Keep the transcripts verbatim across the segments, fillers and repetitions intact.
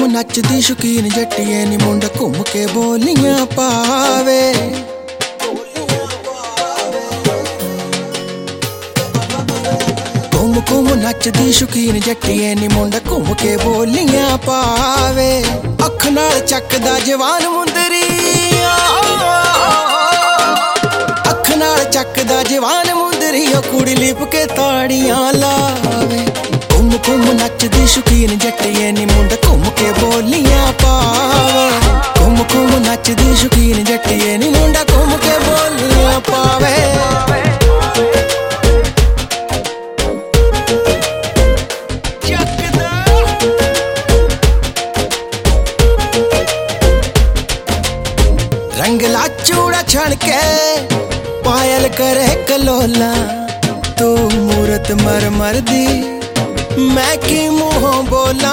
नचदी शौकीन जट्टिए नी मुंडा घूम के बोलियां पावे। घूम घूम नचदी शौकीन जट्टिए नी मुंडा घूम के बोलियां पावे। अख नाल चकदा जवान मुंदरी, अख नाल चकदा जवान मुंदरी, ओ कुड़ी लिप के ताड़ियां लावे। घूम घूम नचदी शौकीन जट्टिए नी मुंडा घूम के बोलियां पावे। घूम घूम नचदी शौकीन जट्टिए नी मुंडा घूम के बोलियां पावे। रंगला चूड़ा छण के पायल करे कलोला, तू मूरत मर मर दी मैं की मुँहों बोला।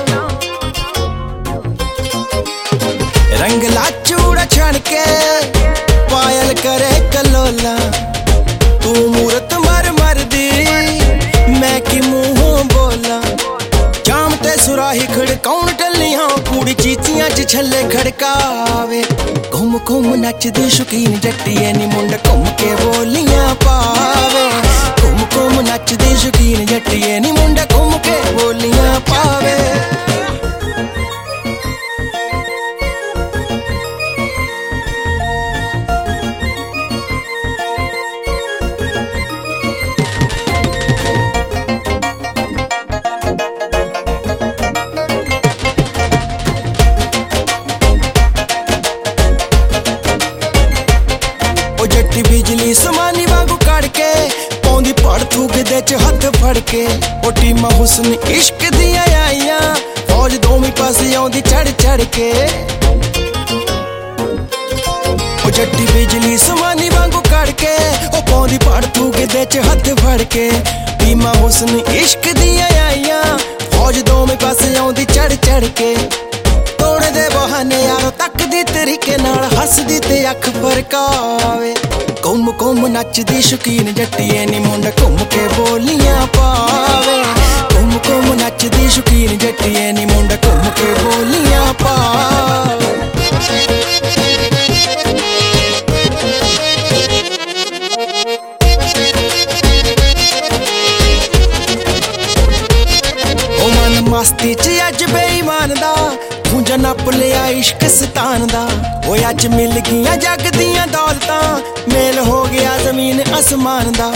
रंगला चूड़ा छण के पायल करे कलोला, तू मूरत मर मर दी मैं की मुँहों बोला। जाम ते सुराही खड़काउन टलियां कुड़ी चीचियां च छल्ले खड़कावे। घूम घूम नचदी शौकीन जट्टिए नी मुंडा घूम के बोलियां पावे। घूम घूम नचदी शौकीन जट्टिए नी मुंडा घूम के बोलियां पावे। जट्टी बिजली समानी वांगू कड़ के पौंदी पड़ थूकदे च हथ फड़ के। ओ टीमा हुस्न इश्क दियां आईयां फौज दोवीं पासे आउंदी चढ़ चढ़ के। ओ जट्टी बिजली समानी वांगू कड़ के ओ पौंदी पड़ थूकदे च हथ फड़ के। टीमा हुस्न इश्क दियां आईयां फौज दोवीं पासे आउंदी चढ़ चढ़ के। तोड़े दे बहाने यारो तकदी तरीके नाल हसदी ते अख फरकावे। घूम घूम नचदी शौकीन जट्टिए नी मुंडा घूम के बोलियां पावे। घूम घूम नचदी शौकीन जट्टिए नी मुंडा घूम के बोलियां पावे। ओ मन मस्ती च अज बेईमान दा खूंजा नप लिया इश्क सतान दा। ओ अज मिल गियां जग दियां दौलतां मेल हो गया जमीन आसमान दा।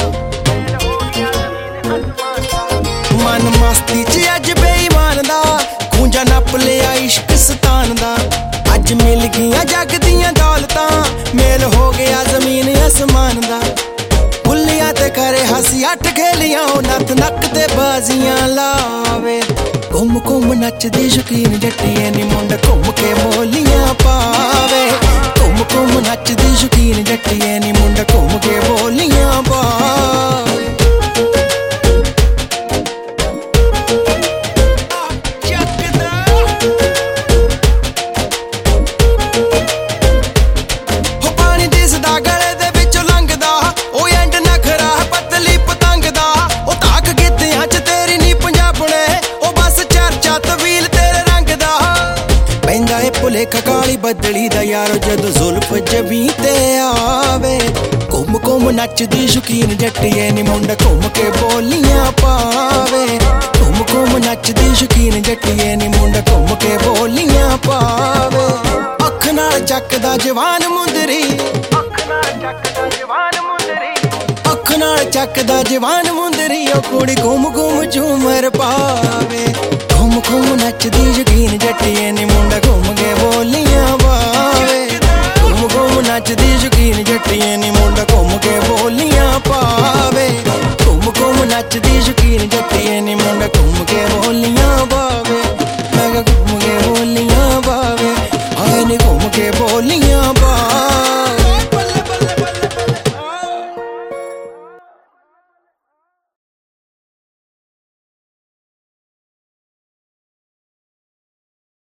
मन मस्ती च अज बेईमान दा खूंजा नप लिया इश्क सतान दा। अज मिल गियां जग दियां दौलतां मेल हो गया जमीन आसमान दा। बुल्लियां ते करे हसी अठ खेलियां नत नक ते बाजियां लावे। घूम घूम नचदी शौकीन जट्टिए नी मुंडा घूम के बोलियां पावे। घूम घूम नचदी शौकीन जट्टिए नी मुंडा घूम के बोलियां पावे। हो पानी दिसदा गले दे विचों लंघदा, ओ एंड नखरा पतली पतंग दा। ओ ताक गिद्धियां च तेरी नी पंजाबणे, तवील तेरे रंग दा। पैंदा ए भुलेखा काली बदली दा यारो जदों जुल्फ जबी ते आवे। घूम घूम नचदी शौकीन जट्टिए नी मुंडा घूम के बोलियां पावे। घूम घूम नचदी शौकीन जट्टिए नी मुंडा घूम के बोलियां पावे। अख नाल चकदा जवान मुंदरी, अख नाल चकदा जवान मुंदरी, अख नाल चकदा जवान मुंदरी, ओ कुड़ी घूम घूम झूमर पावे। घूम घूम नचदी शौकीन जट्टिए नी मुंडा घूम के बोलियां पावे। घूम घूम नचदी शौकीन जट्टिए नी मुंडा घूम के बोलियां पावे। घूम घूम नचदी शौकीन जट्टिए नी मुंडा घूम के बोलियां पावे। मैं घूम के बोलियां पावे, आए नी घूम के बोलियां